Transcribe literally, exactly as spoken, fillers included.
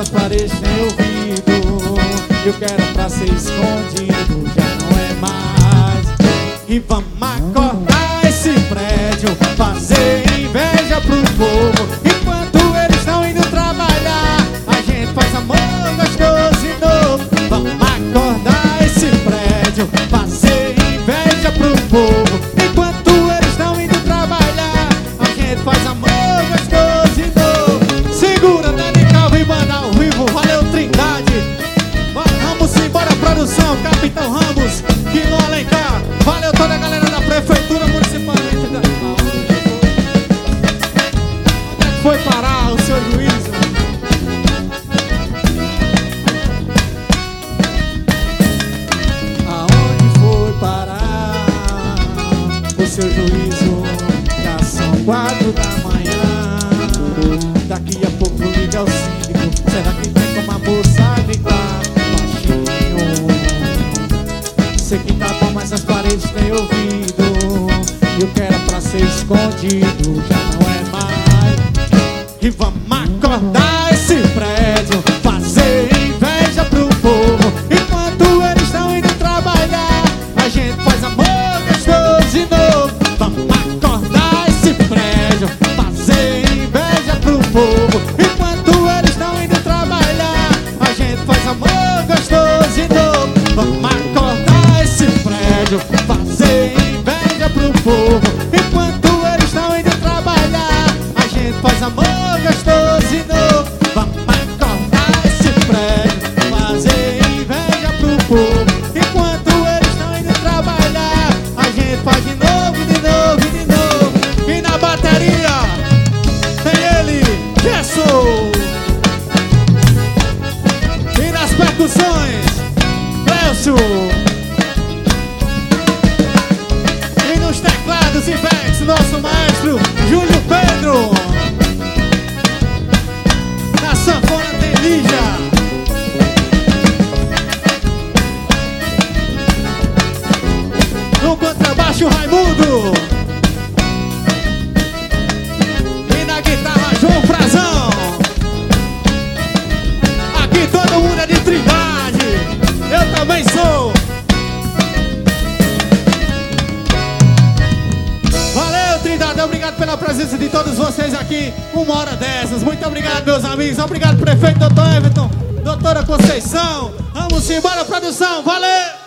as paredes têm ouvido. Eu quero pra ser escondido, já não é mais. E vamos acordar esse prédio, fazer inveja pro povo. Enquanto eles estão indo trabalhar, a gente faz amor gostoso de novo. Vamos acordar esse prédio, fazer inveja pro povo. Enquanto eles estão indo trabalhar, a gente faz amor gostoso de novo. Segura, Dani Calvo e banda ao vivo. Valeu, Trindade. Vamos embora, produção, Capitão Ramos, que no Alencar. Valeu toda a galera da Prefeitura Municipal. Onde é que foi parar o seu juízo? Aonde foi parar o seu juízo? Já são quatro da manhã. Daqui a pouco liga ao síndico. Será que tem como a moça gritar baixinho? Sei que tá bom, mas as paredes têm ouvido. Eu quero pra ser escondido, já não é mais. E vamos acordar esse prédio, fazer inveja pro povo. Enquanto eles estão indo trabalhar, a gente faz amor gostoso de novo. Vamos acordar esse prédio, fazer inveja pro povo. Enquanto eles estão indo trabalhar, a gente faz amor gostoso de novo. Vamos acordar esse prédio, fazer inveja pro povo. Enquanto eles estão indo trabalhar, a gente faz amor gostoso de novo. Vamos acordar esse prédio, fazer inveja pro povo. Enquanto eles estão indo trabalhar, a gente faz de novo, de novo, de novo. E na bateria tem ele, Gesso. E nas percussões, Clécio. E nos teclados e backs, nosso maestro Júlio Pedro. Na sanfona tem Lígia. No contrabaixo, Raimundo. E na guitarra, João Frazão. Aqui todo mundo é de Trindade. Eu também sou. Valeu, Trindade. Obrigado pela presença de todos vocês aqui. Uma hora dessas. Muito obrigado, meus amigos. Obrigado, prefeito doutor Everton, doutora Conceição. Vamos embora, produção. Valeu!